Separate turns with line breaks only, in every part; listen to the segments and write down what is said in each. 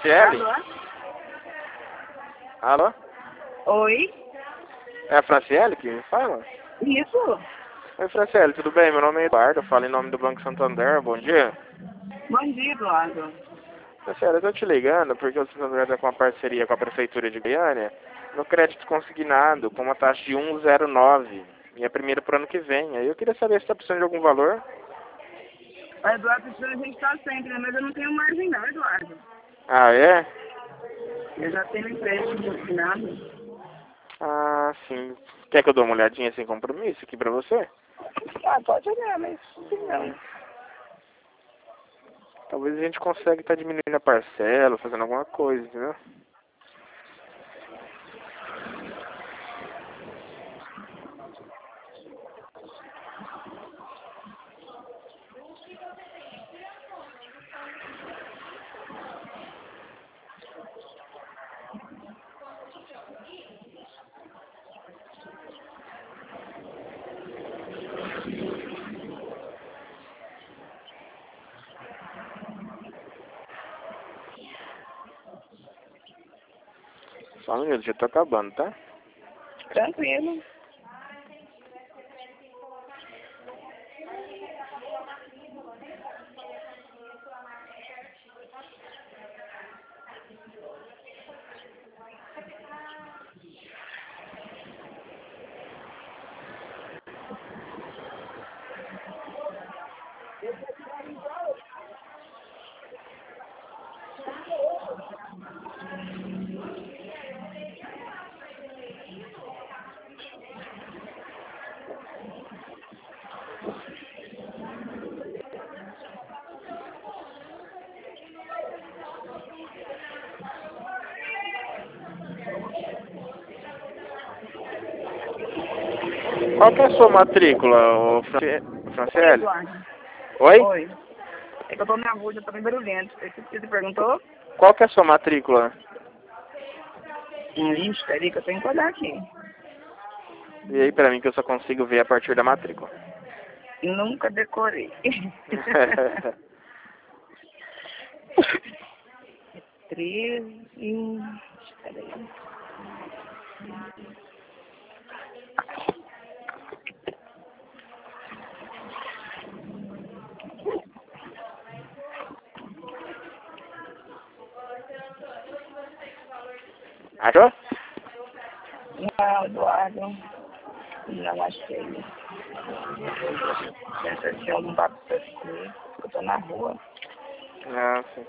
Franciele?
Alô?
Alô?
Oi?
É a Franciele que me fala?
Isso?
Oi, Franciele, tudo bem? Meu nome é Eduardo, eu falo em nome do Banco Santander, bom dia.
Bom dia, Eduardo.
Franciele, eu tô te ligando porque o Santander está com uma parceria com a Prefeitura de Goiânia no crédito consignado com uma taxa de 1,09 e é primeiro pro ano que vem. Aí eu queria saber se está precisando de algum valor.
Eduardo, a gente está sempre, né? Mas eu não tenho margem não, Eduardo.
Ah, é?
Eu já tenho empréstimo assinado.
Ah, sim. Quer que eu dê uma olhadinha sem compromisso aqui pra você?
Ah, pode olhar, mas não.
Talvez a gente consiga estar diminuindo a parcela, fazendo alguma coisa, entendeu? Só um minuto, já tô acabando, tá?
Tranquilo.
Qual que é a sua matrícula,
Oi,
Franciele?
Eduardo.
Oi?
Oi. É que eu tô na rua, já tô bem barulhento. Você perguntou?
Qual que é a sua matrícula?
Ixi, peraí que eu tenho que olhar aqui.
E aí pra mim que eu só consigo ver a partir da matrícula.
Nunca decorei. 13. Peraí.
Achou?
Não, Eduardo. Não achei. Essa aqui é um papo pra escrever. Eu tô na rua.
Ah, sim.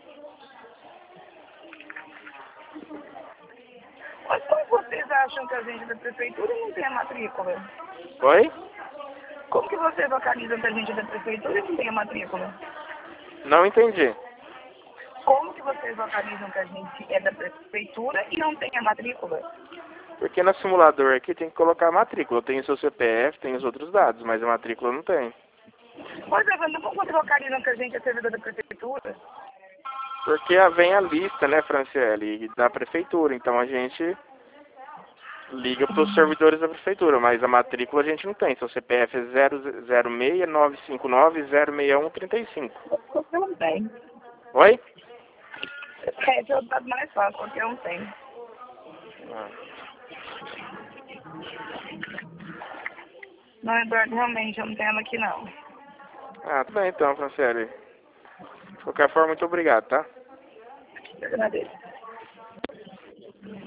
Mas como vocês acham que a gente da prefeitura não tem a matrícula?
Oi?
Como que vocês localizam que a gente da prefeitura não tem a matrícula?
Não entendi.
Como que vocês localizam que a gente é da prefeitura e não tem a matrícula?
Porque no simulador aqui tem que colocar a matrícula. Tem o seu CPF, tem os outros dados, mas a matrícula não tem.
Pois é, mas como vocês localizam que a gente é servidor da prefeitura?
Porque vem a lista, né, Franciele, da prefeitura. Então a gente liga para os servidores da prefeitura, mas a matrícula a gente não tem. Seu CPF é 006-959-061-35.
Qualquer um tem.
Oi?
Esse é o dado mais fácil, qualquer um tem.
Ah.
Não, Eduardo, realmente, eu não tenho ela aqui não.
Ah, tudo bem então, Franciele. De qualquer forma, muito obrigado, tá?
Eu agradeço.